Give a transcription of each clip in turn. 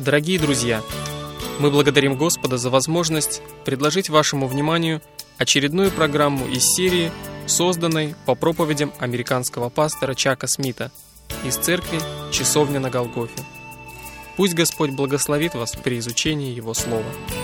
Дорогие друзья, мы благодарим Господа за возможность предложить вашему вниманию очередную программу из серии, созданной по проповедям американского пастора Чака Смита из церкви «Часовня на Голгофе». Пусть Господь благословит вас при изучении Его Слова.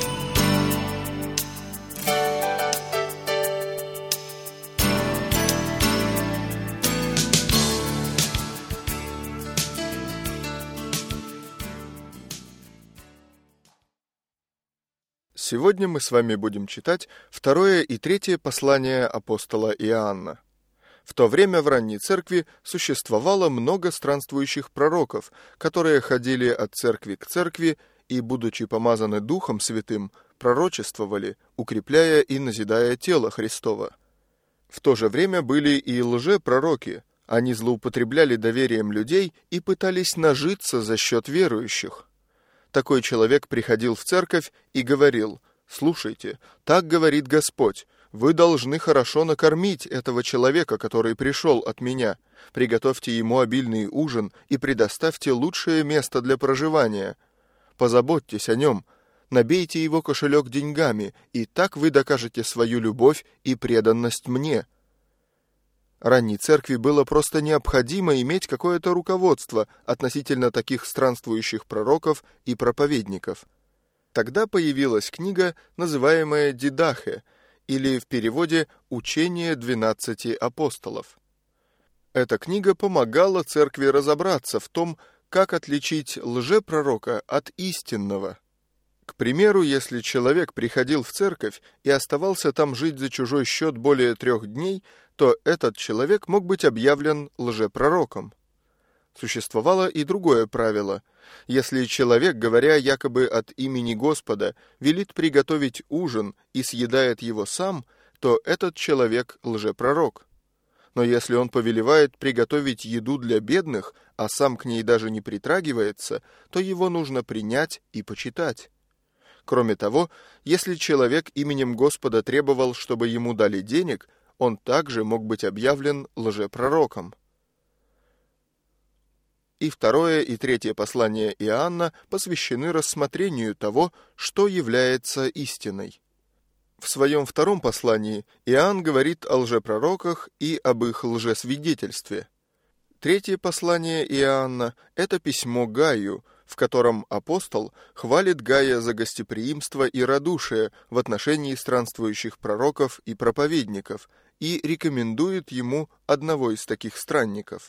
Сегодня мы с вами будем читать второе и третье послание апостола Иоанна. В то время в ранней церкви существовало много странствующих пророков, которые ходили от церкви к церкви и, будучи помазаны Духом Святым, пророчествовали, укрепляя и назидая тело Христово. В то же время были и лжепророки. Они злоупотребляли доверием людей и пытались нажиться за счет верующих. Такой человек приходил в церковь и говорил: «Слушайте, так говорит Господь, вы должны хорошо накормить этого человека, который пришел от меня. Приготовьте ему обильный ужин и предоставьте лучшее место для проживания. Позаботьтесь о нем, набейте его кошелек деньгами, и так вы докажете свою любовь и преданность мне». Ранней церкви было просто необходимо иметь какое-то руководство относительно таких странствующих пророков и проповедников. Тогда появилась книга, называемая «Дидахе», или в переводе «Учение 12 апостолов». Эта книга помогала церкви разобраться в том, как отличить лжепророка от истинного. К примеру, если человек приходил в церковь и оставался там жить за чужой счет более 3 дней, то этот человек мог быть объявлен лжепророком. Существовало и другое правило. Если человек, говоря якобы от имени Господа, велит приготовить ужин и съедает его сам, то этот человек лжепророк. Но если он повелевает приготовить еду для бедных, а сам к ней даже не притрагивается, то его нужно принять и почитать. Кроме того, если человек именем Господа требовал, чтобы ему дали денег, он также мог быть объявлен лжепророком. И второе и третье послание Иоанна посвящены рассмотрению того, что является истиной. В своем втором послании Иоанн говорит о лжепророках и об их лжесвидетельстве. Третье послание Иоанна – это письмо Гаю, в котором апостол хвалит Гая за гостеприимство и радушие в отношении странствующих пророков и проповедников и рекомендует ему одного из таких странников.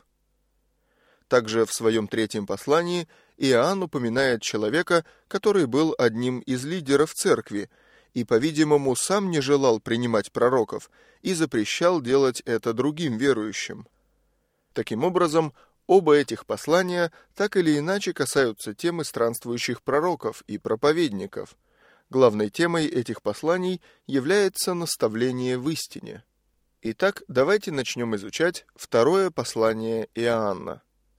Также в своем третьем послании Иоанн упоминает человека, который был одним из лидеров церкви и, по-видимому, сам не желал принимать пророков и запрещал делать это другим верующим. Таким образом, оба этих послания так или иначе касаются темы странствующих пророков и проповедников. Главной темой этих посланий является наставление в истине. Итак, давайте начнем изучать второе послание Иоанна.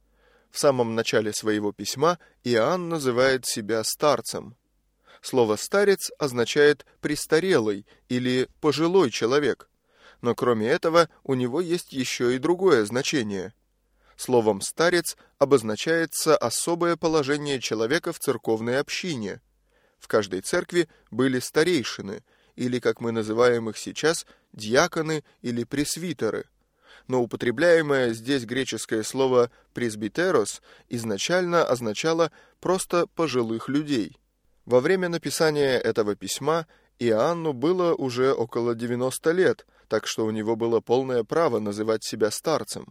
В самом начале своего письма Иоанн называет себя старцем. Слово «старец» означает «престарелый» или «пожилой человек», но кроме этого у него есть еще и другое значение. Словом «старец» обозначается особое положение человека в церковной общине. В каждой церкви были старейшины, или, как мы называем их сейчас, диаконы или пресвитеры. Но употребляемое здесь греческое слово «пресбитерос» изначально означало просто «пожилых людей». Во время написания этого письма Иоанну было уже около 90 лет, так что у него было полное право называть себя старцем.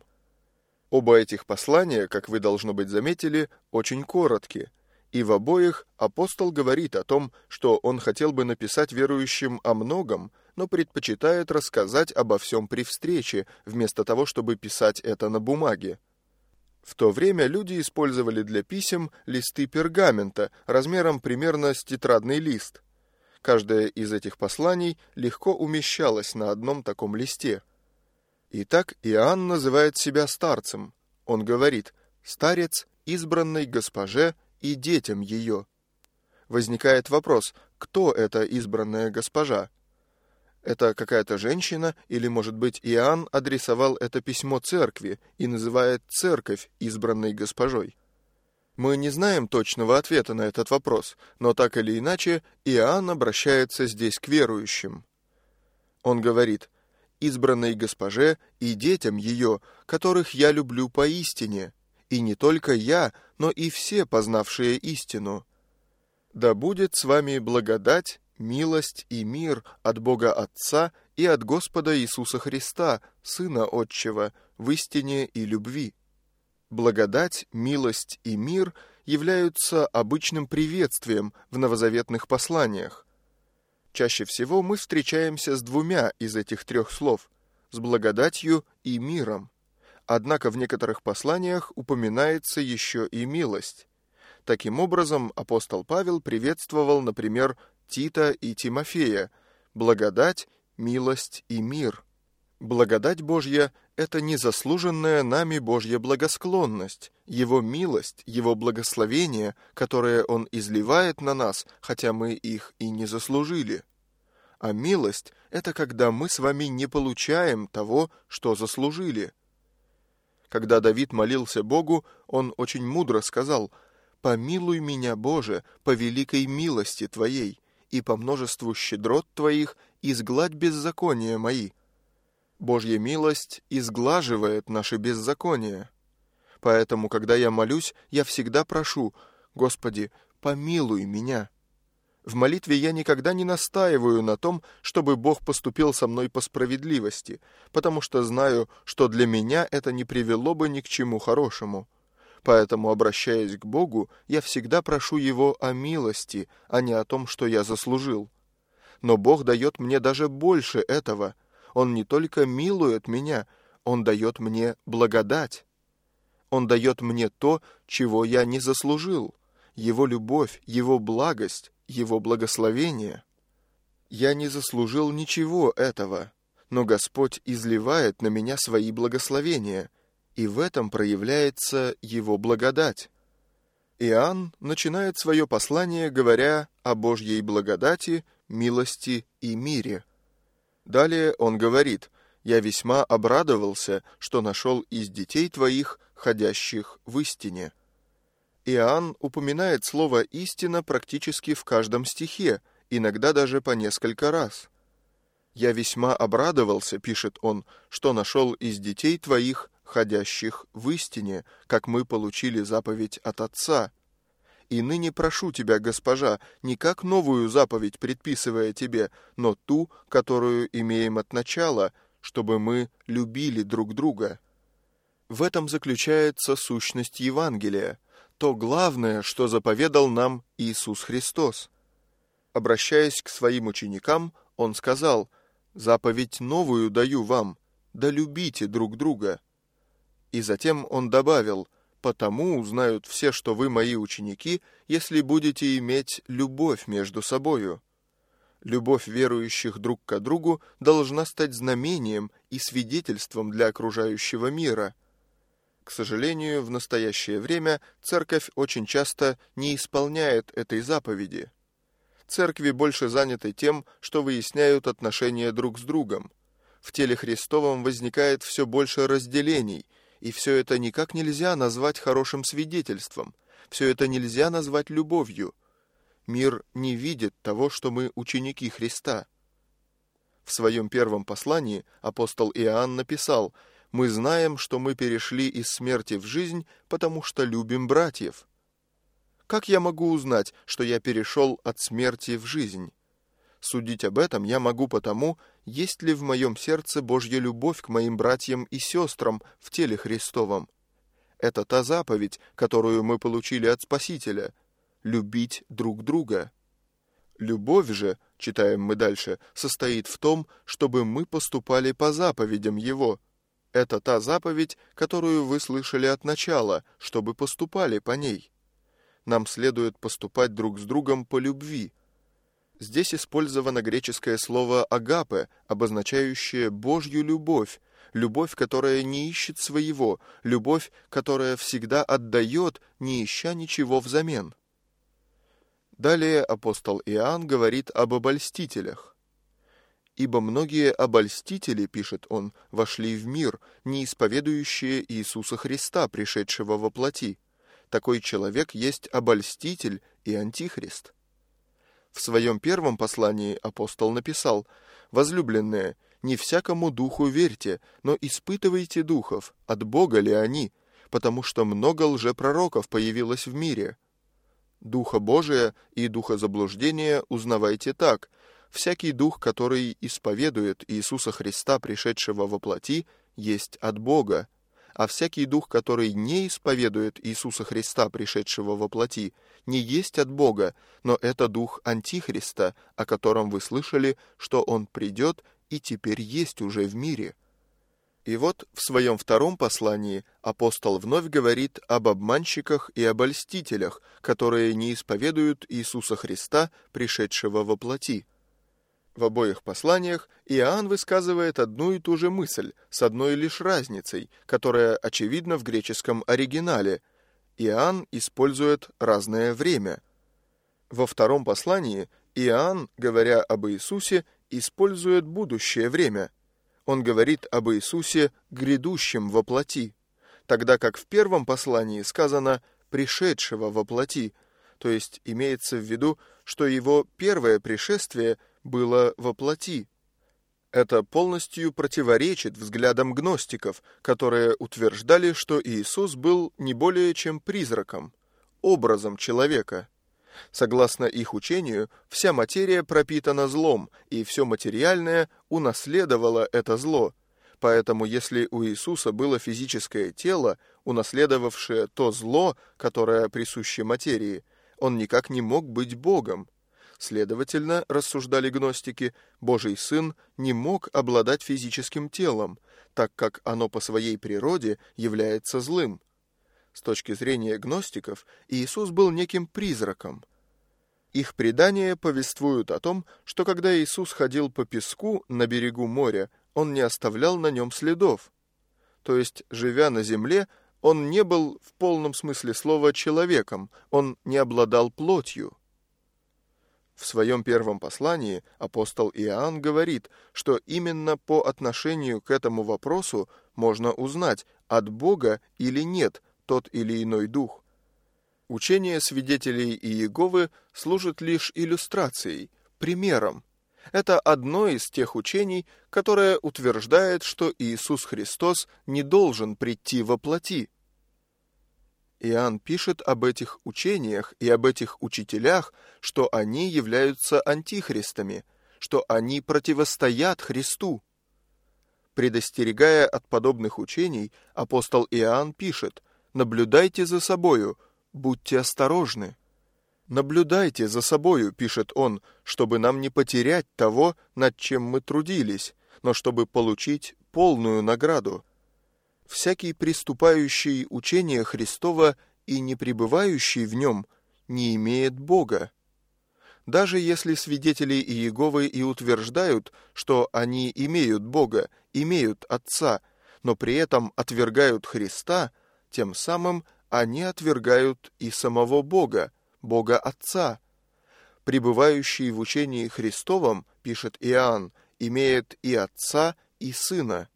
Оба этих послания, как вы, должно быть, заметили, очень короткие, и в обоих апостол говорит о том, что он хотел бы написать верующим о многом, но предпочитает рассказать обо всем при встрече, вместо того, чтобы писать это на бумаге. В то время люди использовали для писем листы пергамента размером примерно с тетрадный лист. Каждое из этих посланий легко умещалось на одном таком листе. Итак, Иоанн называет себя старцем. Он говорит: «Старец, избранной госпоже и детям ее». Возникает вопрос, кто эта избранная госпожа? Это какая-то женщина, или, может быть, Иоанн адресовал это письмо церкви и называет церковь избранной госпожой? Мы не знаем точного ответа на этот вопрос, но так или иначе Иоанн обращается здесь к верующим. Он говорит: «Избранной госпоже и детям ее, которых я люблю поистине, и не только я, но и все, познавшие истину. Да будет с вами благодать, милость и мир от Бога Отца и от Господа Иисуса Христа, Сына Отчего, в истине и любви». Благодать, милость и мир являются обычным приветствием в новозаветных посланиях. Чаще всего мы встречаемся с двумя из этих трех слов – с благодатью и миром. Однако в некоторых посланиях упоминается еще и милость. Таким образом, апостол Павел приветствовал, например, Тита и Тимофея – благодать, милость и мир. Благодать Божья – это незаслуженная нами Божья благосклонность, Его милость, Его благословение, которое Он изливает на нас, хотя мы их и не заслужили. А милость – это когда мы с вами не получаем того, что заслужили. Когда Давид молился Богу, он очень мудро сказал: «Помилуй меня, Боже, по великой милости Твоей, и по множеству щедрот Твоих изгладь беззакония мои». Божья милость изглаживает наши беззакония. Поэтому, когда я молюсь, я всегда прошу: «Господи, помилуй меня». В молитве я никогда не настаиваю на том, чтобы Бог поступил со мной по справедливости, потому что знаю, что для меня это не привело бы ни к чему хорошему. Поэтому, обращаясь к Богу, я всегда прошу Его о милости, а не о том, что я заслужил. Но Бог дает мне даже больше этого. Он не только милует меня, Он дает мне благодать. Он дает мне то, чего я не заслужил. Его любовь, Его благость, Его благословение. Я не заслужил ничего этого, но Господь изливает на меня свои благословения, и в этом проявляется Его благодать. Иоанн начинает свое послание, говоря о Божьей благодати, милости и мире. Далее он говорит: «Я весьма обрадовался, что нашел из детей твоих, ходящих в истине». Иоанн упоминает слово «истина» практически в каждом стихе, иногда даже по несколько раз. «Я весьма обрадовался», — пишет он, — «что нашел из детей твоих, ходящих в истине, как мы получили заповедь от Отца. И ныне прошу тебя, госпожа, не как новую заповедь предписывая тебе, но ту, которую имеем от начала, чтобы мы любили друг друга». В этом заключается сущность Евангелия, то главное, что заповедал нам Иисус Христос. Обращаясь к своим ученикам, Он сказал: «Заповедь новую даю вам, да любите друг друга». И затем Он добавил: «Потому узнают все, что вы мои ученики, если будете иметь любовь между собою». Любовь верующих друг к другу должна стать знамением и свидетельством для окружающего мира. К сожалению, в настоящее время церковь очень часто не исполняет этой заповеди. Церкви больше заняты тем, что выясняют отношения друг с другом. В теле Христовом возникает все больше разделений, и все это никак нельзя назвать хорошим свидетельством, все это нельзя назвать любовью. Мир не видит того, что мы ученики Христа. В своем первом послании апостол Иоанн написал: «Мы знаем, что мы перешли из смерти в жизнь, потому что любим братьев». Как я могу узнать, что я перешел от смерти в жизнь? Судить об этом я могу потому, есть ли в моем сердце Божья любовь к моим братьям и сестрам в теле Христовом. Это та заповедь, которую мы получили от Спасителя – любить друг друга. Любовь же, читаем мы дальше, состоит в том, чтобы мы поступали по заповедям Его. Это та заповедь, которую вы слышали от начала, чтобы поступали по ней. Нам следует поступать друг с другом по любви. Здесь использовано греческое слово «агапе», обозначающее Божью любовь, любовь, которая не ищет своего, любовь, которая всегда отдает, не ища ничего взамен. Далее апостол Иоанн говорит об обольстителях. «Ибо многие обольстители, — пишет он, — вошли в мир, не исповедующие Иисуса Христа, пришедшего во плоти. такой человек есть обольститель и антихрист. В своем первом послании апостол написал: «Возлюбленные, не всякому духу верьте, но испытывайте духов, от Бога ли они, потому что много лжепророков появилось в мире. Духа Божия и духа заблуждения узнавайте так: всякий дух, который исповедует Иисуса Христа, пришедшего во плоти, есть от Бога, а всякий дух, который не исповедует Иисуса Христа, пришедшего во плоти, не есть от Бога, но это дух Антихриста, о котором вы слышали, что он придет и теперь есть уже в мире». И вот в своем втором послании апостол вновь говорит об обманщиках и обольстителях, которые не исповедуют Иисуса Христа, пришедшего во плоти. В обоих посланиях Иоанн высказывает одну и ту же мысль, с одной лишь разницей, которая очевидна в греческом оригинале. Иоанн использует разное время. Во втором послании Иоанн, говоря об Иисусе, использует будущее время. Он говорит об Иисусе, грядущем во плоти, тогда как в первом послании сказано «пришедшего во плоти», то есть имеется в виду, что его первое пришествие было во плоти. Это полностью противоречит взглядам гностиков, которые утверждали, что Иисус был не более чем призраком, образом человека. Согласно их учению, вся материя пропитана злом, и все материальное унаследовало это зло. Поэтому, если у Иисуса было физическое тело, унаследовавшее то зло, которое присуще материи, он никак не мог быть Богом. Следовательно, рассуждали гностики, Божий Сын не мог обладать физическим телом, так как оно по своей природе является злым. С точки зрения гностиков, Иисус был неким призраком. Их предания повествуют о том, что когда Иисус ходил по песку на берегу моря, он не оставлял на нем следов. То есть, живя на земле, он не был в полном смысле слова человеком, он не обладал плотью. В своем первом послании апостол Иоанн говорит, что именно по отношению к этому вопросу можно узнать, от Бога или нет тот или иной дух. Учение свидетелей Иеговы служит лишь иллюстрацией, примером. Это одно из тех учений, которое утверждает, что Иисус Христос не должен прийти во плоти. Иоанн пишет об этих учениях и об этих учителях, что они являются антихристами, что они противостоят Христу. Предостерегая от подобных учений, апостол Иоанн пишет: «Наблюдайте за собою, будьте осторожны». «Наблюдайте за собою», пишет он, «чтобы нам не потерять того, над чем мы трудились, но чтобы получить полную награду. Всякий приступающий учение Христова и не пребывающий в нем не имеет Бога». Даже если свидетели Иеговы и утверждают, что они имеют Бога, имеют Отца, но при этом отвергают Христа, тем самым они отвергают и самого Бога, Бога Отца. Пребывающий в учении Христовом, пишет Иоанн, имеет и Отца, и Сына.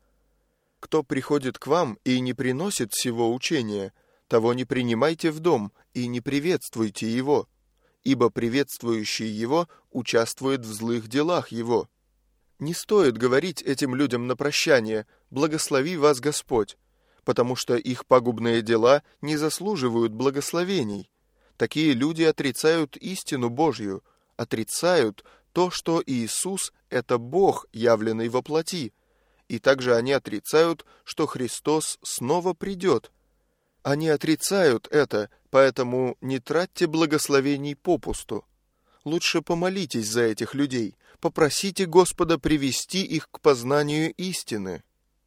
Кто приходит к вам и не приносит сего учения, того не принимайте в дом и не приветствуйте его, ибо приветствующий его участвует в злых делах его. Не стоит говорить этим людям на прощание: «Благослови вас Господь», потому что их пагубные дела не заслуживают благословений. Такие люди отрицают истину Божью, отрицают то, что Иисус – это Бог, явленный во плоти, и также они отрицают, что Христос снова придет. Они отрицают это, поэтому не тратьте благословений попусту. Лучше помолитесь за этих людей, попросите Господа привести их к познанию истины.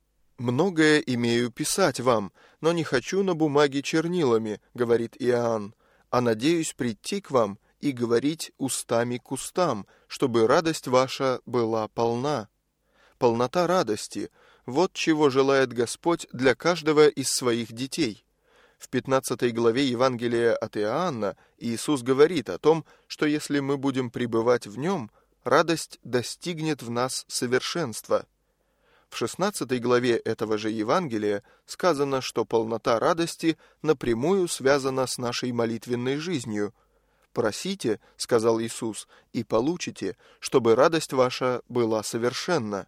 «Многое имею писать вам, но не хочу на бумаге чернилами», — говорит Иоанн, «а надеюсь прийти к вам и говорить устами к устам, чтобы радость ваша была полна». Полнота радости — вот чего желает Господь для каждого из своих детей. В 15 главе Евангелия от Иоанна Иисус говорит о том, что если мы будем пребывать в Нем, радость достигнет в нас совершенства. В 16 главе этого же Евангелия сказано, что полнота радости напрямую связана с нашей молитвенной жизнью. «Просите, — сказал Иисус, — и получите, чтобы радость ваша была совершенна».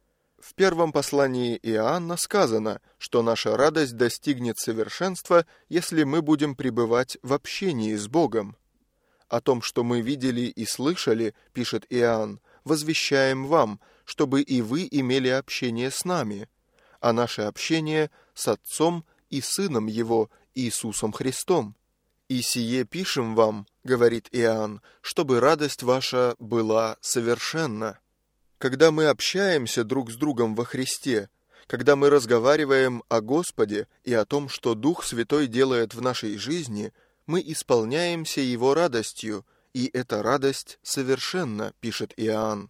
В первом послании Иоанна сказано, что наша радость достигнет совершенства, если мы будем пребывать в общении с Богом. «О том, что мы видели и слышали, — пишет Иоанн, — возвещаем вам, чтобы и вы имели общение с нами, а наше общение с Отцом и Сыном Его, Иисусом Христом. И сие пишем вам, — говорит Иоанн, — чтобы радость ваша была совершенна». Когда мы общаемся друг с другом во Христе, когда мы разговариваем о Господе и о том, что Дух Святой делает в нашей жизни, мы исполняемся Его радостью, и эта радость совершенна, пишет Иоанн.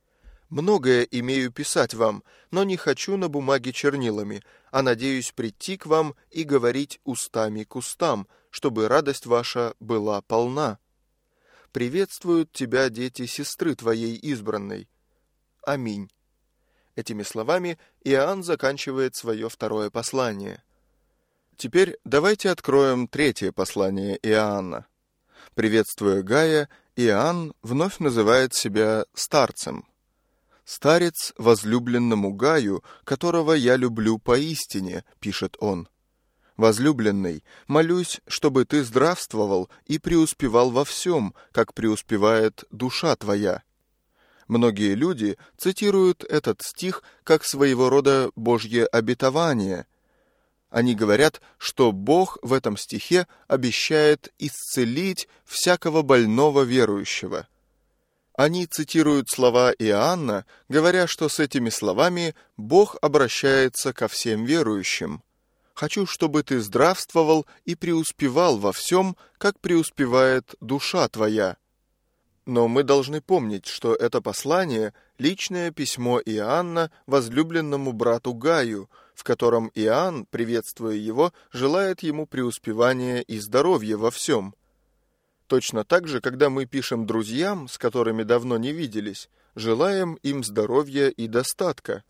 «Многое имею писать вам, но не хочу на бумаге чернилами, а надеюсь прийти к вам и говорить устами к устам, чтобы радость ваша была полна. Приветствуют тебя дети сестры твоей избранной. Аминь». Этими словами Иоанн заканчивает свое второе послание. Теперь давайте откроем третье послание Иоанна. Приветствуя Гая, Иоанн вновь называет себя старцем. «Старец возлюбленному Гаю, которого я люблю поистине», — пишет он. «Возлюбленный, молюсь, чтобы ты здравствовал и преуспевал во всем, как преуспевает душа твоя». Многие люди цитируют этот стих как своего рода Божье обетование. Они говорят, что Бог в этом стихе обещает исцелить всякого больного верующего. Они цитируют слова Иоанна, говоря, что с этими словами Бог обращается ко всем верующим. «Хочу, чтобы ты здравствовал и преуспевал во всем, как преуспевает душа твоя». Но мы должны помнить, что это послание – личное письмо Иоанна возлюбленному брату Гаю, в котором Иоанн, приветствуя его, желает ему преуспевания и здоровья во всем. Точно так же, когда мы пишем друзьям, с которыми давно не виделись, желаем им здоровья и достатка.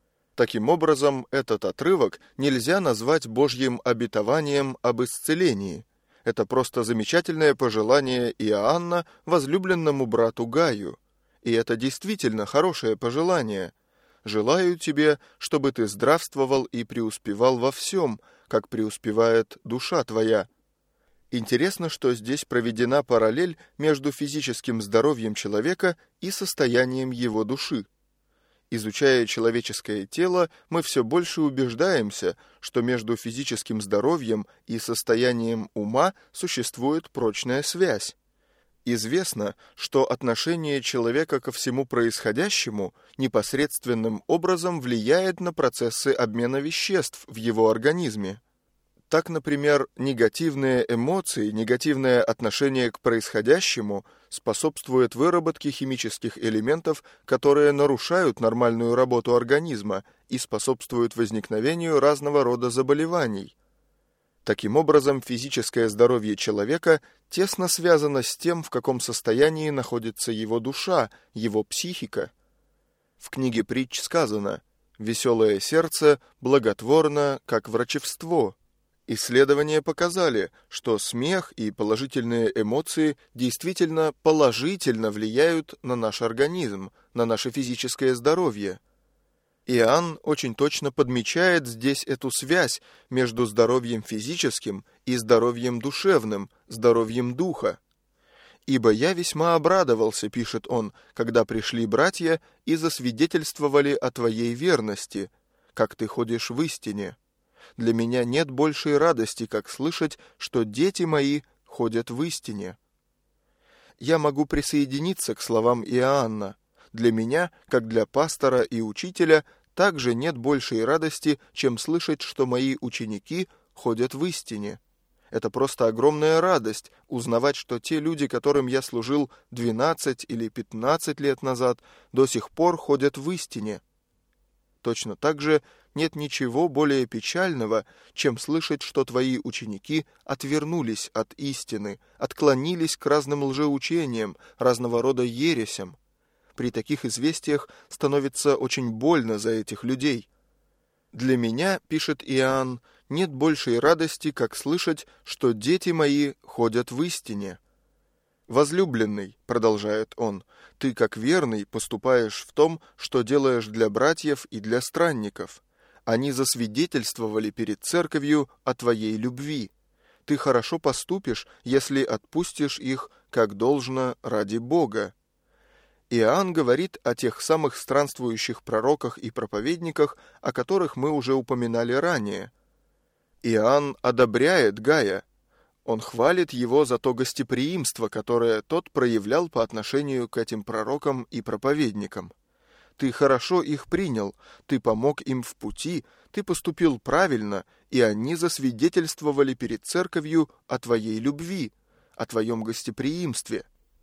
Таким образом, этот отрывок нельзя назвать Божьим обетованием об исцелении. Это просто замечательное пожелание Иоанна возлюбленному брату Гаю. И это действительно хорошее пожелание. «Желаю тебе, чтобы ты здравствовал и преуспевал во всем, как преуспевает душа твоя». Интересно, что здесь проведена параллель между физическим здоровьем человека и состоянием его души. Изучая человеческое тело, мы все больше убеждаемся, что между физическим здоровьем и состоянием ума существует прочная связь. Известно, что отношение человека ко всему происходящему непосредственным образом влияет на процессы обмена веществ в его организме. Так, например, негативные эмоции, негативное отношение к происходящему способствует выработке химических элементов, которые нарушают нормальную работу организма и способствуют возникновению разного рода заболеваний. Таким образом, физическое здоровье человека тесно связано с тем, в каком состоянии находится его душа, его психика. В книге притч сказано: «Веселое сердце благотворно, как врачевство». Исследования показали, что смех и положительные эмоции действительно положительно влияют на наш организм, на наше физическое здоровье. Иоанн очень точно подмечает здесь эту связь между здоровьем физическим и здоровьем душевным, здоровьем духа. «Ибо я весьма обрадовался, — пишет он, — когда пришли братья и засвидетельствовали о твоей верности, как ты ходишь в истине. Для меня нет большей радости, как слышать, что дети мои ходят в истине». Я могу присоединиться к словам Иоанна. Для меня, как для пастора и учителя, также нет большей радости, чем слышать, что мои ученики ходят в истине. Это просто огромная радость узнавать, что те люди, которым я служил 12 или 15 лет назад, до сих пор ходят в истине. Точно так же нет ничего более печального, чем слышать, что твои ученики отвернулись от истины, отклонились к разным лжеучениям, разного рода ересям. при таких известиях становится очень больно за этих людей. «Для меня, — пишет Иоанн, — нет большей радости, как слышать, что дети мои ходят в истине. Возлюбленный, — продолжает он, — ты, как верный, поступаешь в том, что делаешь для братьев и для странников. Они засвидетельствовали перед церковью о твоей любви. Ты хорошо поступишь, если отпустишь их, как должно, ради Бога». Иоанн говорит о тех самых странствующих пророках и проповедниках, о которых мы уже упоминали ранее. Иоанн одобряет Гая. Он хвалит его за то гостеприимство, которое тот проявлял по отношению к этим пророкам и проповедникам. Ты хорошо их принял, ты помог им в пути, ты поступил правильно, и они засвидетельствовали перед церковью о твоей любви, о твоем гостеприимстве.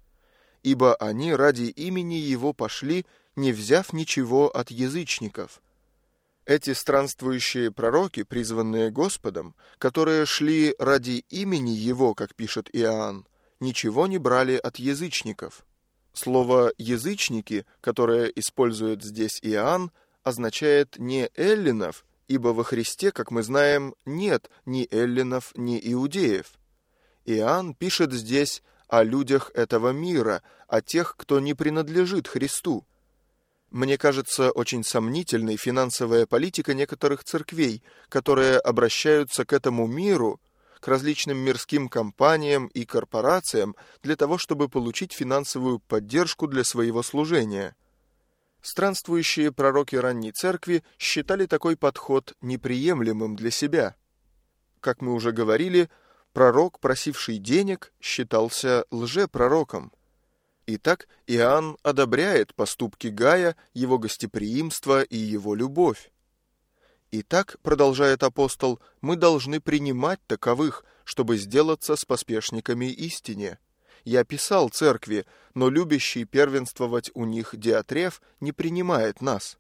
Ибо они ради имени его пошли, не взяв ничего от язычников. Эти странствующие пророки, призванные Господом, которые шли ради имени его, как пишет Иоанн, ничего не брали от язычников. Слово «язычники», которое использует здесь Иоанн, означает не эллинов, ибо во Христе, как мы знаем, нет ни эллинов, ни иудеев. Иоанн пишет здесь о людях этого мира, о тех, кто не принадлежит Христу. Мне кажется очень сомнительной финансовая политика некоторых церквей, которые обращаются к этому миру, к различным мирским компаниям и корпорациям для того, чтобы получить финансовую поддержку для своего служения. Странствующие пророки ранней церкви считали такой подход неприемлемым для себя. Как мы уже говорили, пророк, просивший денег, считался лжепророком. Итак, Иоанн одобряет поступки Гая, его гостеприимство и его любовь. Итак, продолжает апостол, мы должны принимать таковых, чтобы сделаться с поспешниками истине. Я писал церкви, но любящий первенствовать у них Диатреф не принимает нас.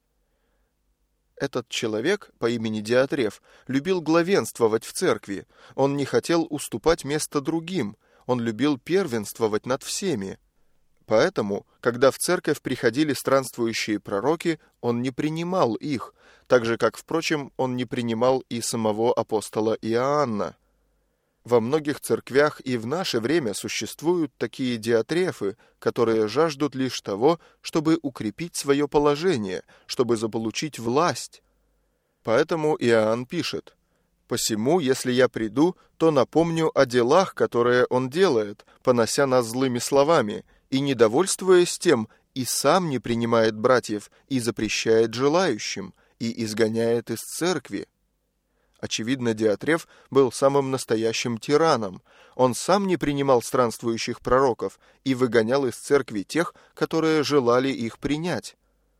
Этот человек по имени Диатреф любил главенствовать в церкви. Он не хотел уступать место другим. Он любил первенствовать над всеми. Поэтому, когда в церковь приходили странствующие пророки, он не принимал их, так же, как, впрочем, он не принимал и самого апостола Иоанна. Во многих церквях и в наше время существуют такие диатрефы, которые жаждут лишь того, чтобы укрепить свое положение, чтобы заполучить власть. Поэтому Иоанн пишет: «Посему, если я приду, то напомню о делах, которые он делает, понося нас злыми словами, и, недовольствуясь тем, и сам не принимает братьев, и запрещает желающим, и изгоняет из церкви». Очевидно, Диатреф был самым настоящим тираном. Он сам не принимал странствующих пророков и выгонял из церкви тех, которые желали их принять.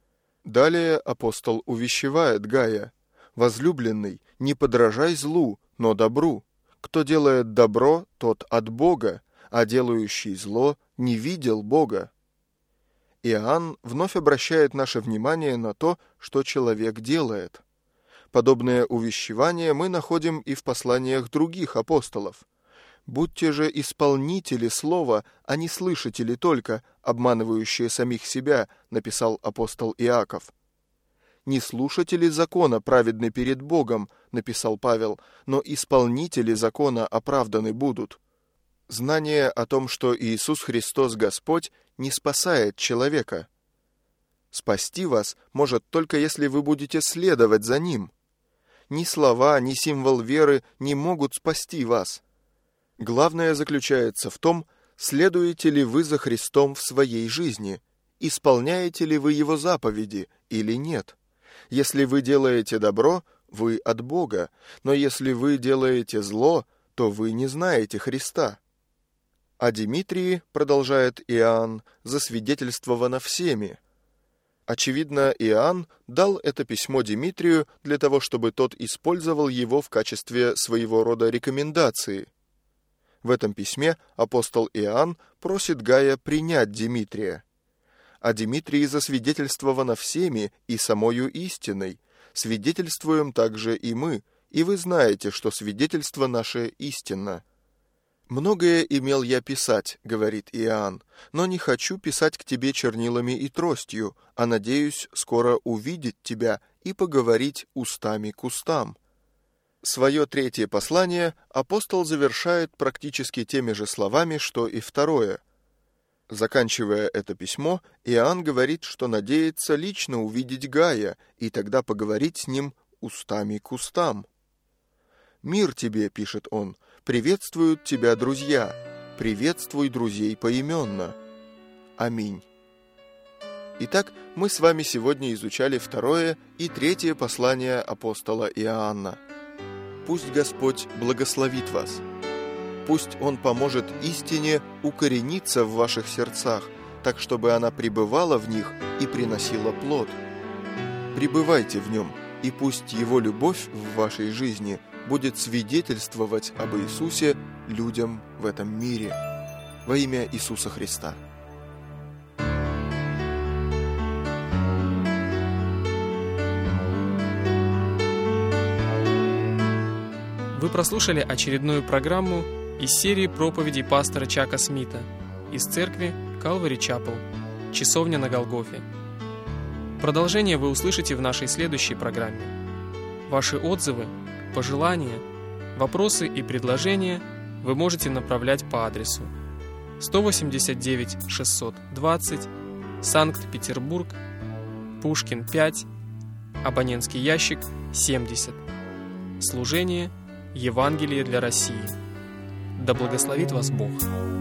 Далее апостол увещевает Гая: «Возлюбленный, не подражай злу, но добру. Кто делает добро, тот от Бога, а делающий зло не видел Бога». Иоанн вновь обращает наше внимание на то, что человек делает. Подобное увещевание мы находим и в посланиях других апостолов. «Будьте же исполнители слова, а не слышатели только, обманывающие самих себя», написал апостол Иаков. «Не слушатели закона праведны перед Богом», написал Павел, «но исполнители закона оправданы будут». Знание о том, что Иисус Христос Господь, не спасает человека. Спасти вас может только если вы будете следовать за Ним. Ни слова, ни символ веры не могут спасти вас. Главное заключается в том, следуете ли вы за Христом в своей жизни, исполняете ли вы Его заповеди или нет. Если вы делаете добро, вы от Бога, но если вы делаете зло, то вы не знаете Христа. О Димитрии, продолжает Иоанн, засвидетельствовано всеми. Очевидно, Иоанн дал это письмо Димитрию для того, чтобы тот использовал его в качестве своего рода рекомендации. В этом письме апостол Иоанн просит Гая принять Димитрия. О Димитрии засвидетельствовано всеми и самою истиной. Свидетельствуем также и мы, и вы знаете, что свидетельство наше истинно. «Многое имел я писать, — говорит Иоанн, — но не хочу писать к тебе чернилами и тростью, а надеюсь скоро увидеть тебя и поговорить устами к устам». Свое третье послание апостол завершает практически теми же словами, что и второе. Заканчивая это письмо, Иоанн говорит, что надеется лично увидеть Гая и тогда поговорить с ним устами к устам. «Мир тебе, — пишет он, — приветствуют тебя друзья, приветствуй друзей поименно. Аминь». Итак, мы с вами сегодня изучали второе и третье послание апостола Иоанна. Пусть Господь благословит вас. Пусть Он поможет истине укорениться в ваших сердцах, так, чтобы она пребывала в них и приносила плод. Пребывайте в нем, и пусть Его любовь в вашей жизни будет свидетельствовать об Иисусе людям в этом мире. Во имя Иисуса Христа. Вы прослушали очередную программу из серии проповедей пастора Чака Смита из церкви Calvary Chapel, Часовня на Голгофе. Продолжение вы услышите в нашей следующей программе. Ваши отзывы, пожелания, вопросы и предложения вы можете направлять по адресу 189 620, Санкт-Петербург, Пушкин 5, абонентский ящик 70. Служение Евангелие для России. Да благословит вас Бог!